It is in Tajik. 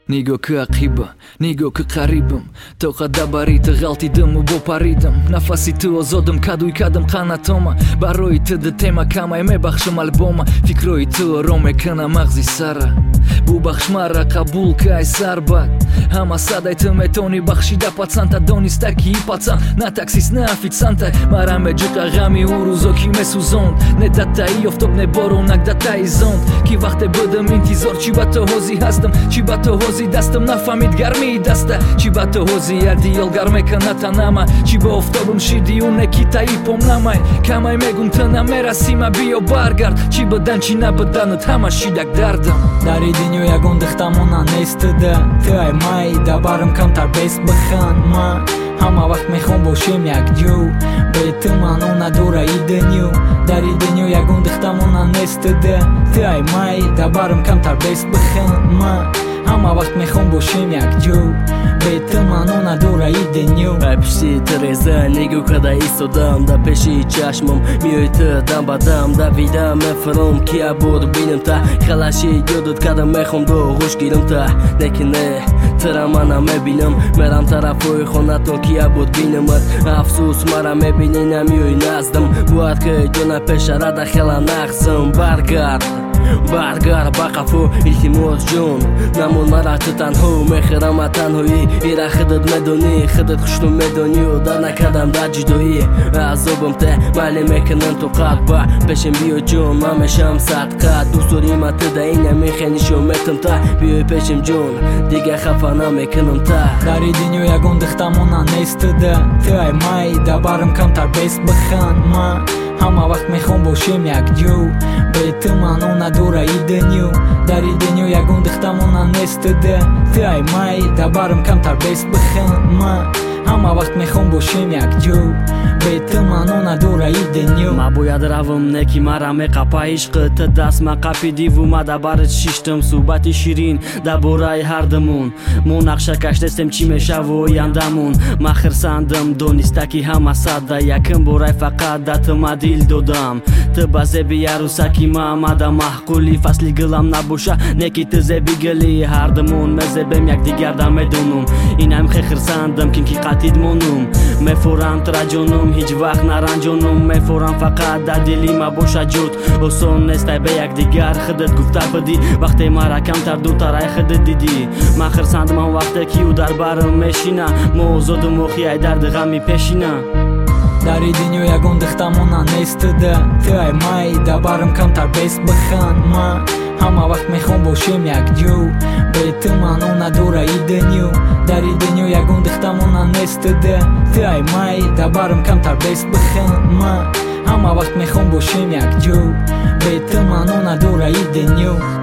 نيجو كعقيبة نيجو كقريبم تو قدبريت غلطيدم و بپریدم نفسی تو زدم کدوی کدم قناتوما برای تو دتما کمای میبخشم البوما فکروی تو رو میکنم مغزی سره بو بخش مرا قبول که سر بد همه صدای تو میتونی بخشیده پацанта دونسته که پацан نه تاکسیس نه официанта مرا میجوقه غمی او روزو کی میسوزوند نه دتایی افتاب نه بارونک دتایی زوند کی وقت بدم انتظار چی با تو حوزی هستم چی با تو حوزی دستم نفهمید گرمی دسته چی با تو حوزی یادیال گرمه کنه تنما چی با افتابم شیدی اون کیتایی پم نمای کمای میگم تو نمیرسیم بیا برگرد چی بدن چی نبدنت همه شیدک دردم داری دنیا یگون دختمونا نیستده تو ای مای دبارم کمتر بیست بخن ما همه وقت میخوام باشیم یک جو بیت من اون دوره ای دنیو داری دنیا یگون دختمونا نیستده تو ای مای دبارم کمتر بیست بخن ما همه وقت میخوام باشیم یک جو بیت من اون دوره ای دنیو پشتی ترزه نگو کده ایستادم دا پیشی چشمم میای تو دم با دم دا ویدم مفرم کیا بود بینم تا خلاشی یادت کدم میخوام دو خوش گیرم تا نکنه ترا منم میبینم میرم طرفوی خونتون کیا بود بینمت افسوس مرا میبینی نمیای نزدم باید که جونه پیش را داخل نخزم برگرد با قفو التماس جون نمون مرا تو تنها میخرم تنهایی ایره خودت میدونی خودت خوشتون میدونی و در نکردم در جدایی عذابم ته ولی میکنم تو قد با پیشم بیا جون من میشم صدقه دوست داریم تو ده اینه میخینی شو میتم تا بیای پیشم جون دیگه خفه نمیکنم تا داری دنیا یگون دختمونا نیستده تو ای مای دبارم کمتر بیست بخن ما همه وقت میخوام باشیم یک جو بیت من اون دوره ای دنیو داری دنیا یگون دختمونا نیستده تو ای مای دبارم کمتر بیست بخن ما همه وقت میخوام باشیم یک جو بیت من اون دوره ای دنیو ما باید روم نکی مرا میقپا عشق تا دست ما قپیدی و ما دبارت شیشتم صحبت شیرین دبارای هر دمون مو نقشه کشتستم چی میشه و آیندمون ما خرساندم دونسته که همه صده یکم برای فقط دت ما دیل دادم تو بزبی عروسکی ما آمده محقولی فصلی گلم نباشه نکی تو زبی گلی هر دمون مزبم یک دیگر دم میدونم اینم خرساندم که قتید مونم میفورم ترا جونم هیچ وقت نرنجونم میفورم فقط در دلی ما باشه جود اصول نیست به یک دیگر خودت گفته بدی وقتی مرا کمتر دو ترای خودت دیدی من خرساندم هم وقتی که او در برم میشینه موزود مخیای درد غمی پیشینه داری دنیا یگون دختمونا نیستده تو ای مای دبارم کمتر بیست بخن ما همه وقت میخوام باشیم یک جو بیت من اون دوره ای دنیو داری دنیا یگون دختمونا نیستده تو ای مای دبارم کمتر بیست بخن ما همه وقت میخوام باشیم یک جو بیت من اون دوره ای دنیو